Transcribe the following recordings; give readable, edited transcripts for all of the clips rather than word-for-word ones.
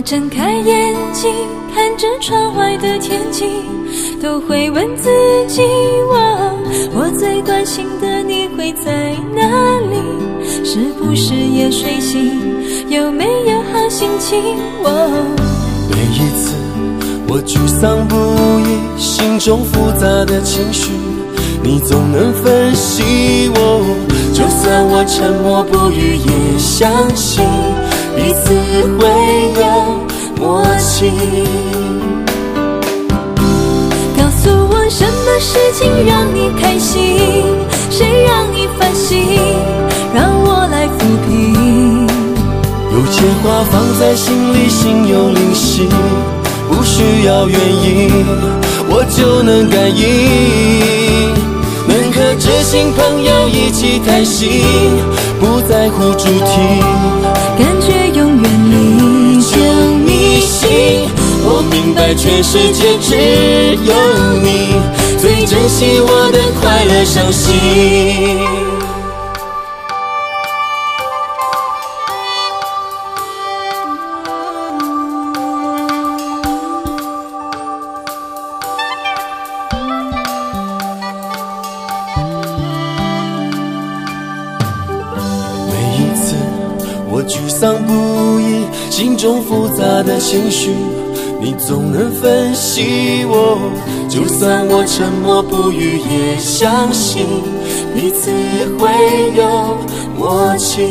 睁开眼睛，看着窗外的天气，都会问自己，我最关心的你会在哪里？是不是也睡醒？有没有好心情？ 每一次我沮丧不已，心中复杂的情绪，你总能分析我。就算我沉默不语，也相信彼此会有默契。 告诉我什么事情让你开心，谁让你烦心，让我来抚平。 有些话放在心里，心有灵犀，不需要原因，我就能感应。能和知心朋友一起谈心，不在乎主题， 感觉永远历久弥新。 我明白全世界只有你最珍惜我的快乐伤心。我沮丧不已，心中复杂的情绪，你总能分析我。就算我沉默不语，也相信彼此会有默契。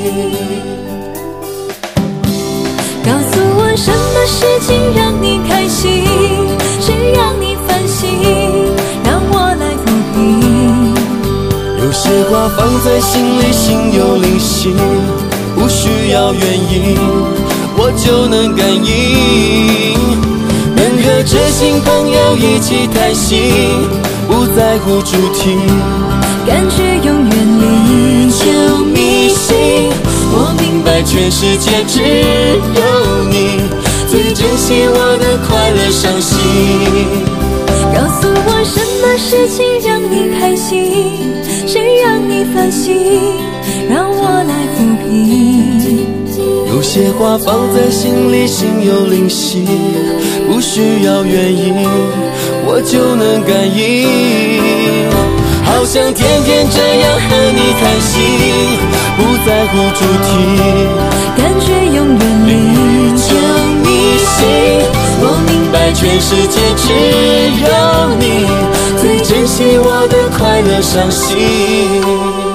告诉我什么事情让你开心，谁让你烦心，让我来抚平。 有些话放在心里，心有灵犀，不需要原因，我就能感应。能和知心朋友一起谈心，不在乎主题， 感觉永远历久弥新。 我明白全世界只有你最珍惜我的快乐伤心。 告诉我什么事情让你开心，谁让你烦心，让我来抚平。 有些话放在心里，心有灵犀，不需要原因，我就能感应。好想天天这样和你谈心，不在乎主题， 感觉永远历久弥新。 我明白全世界只有你最珍惜我的快乐伤心。